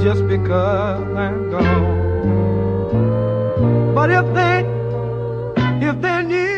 just because I'm gone. But if they knew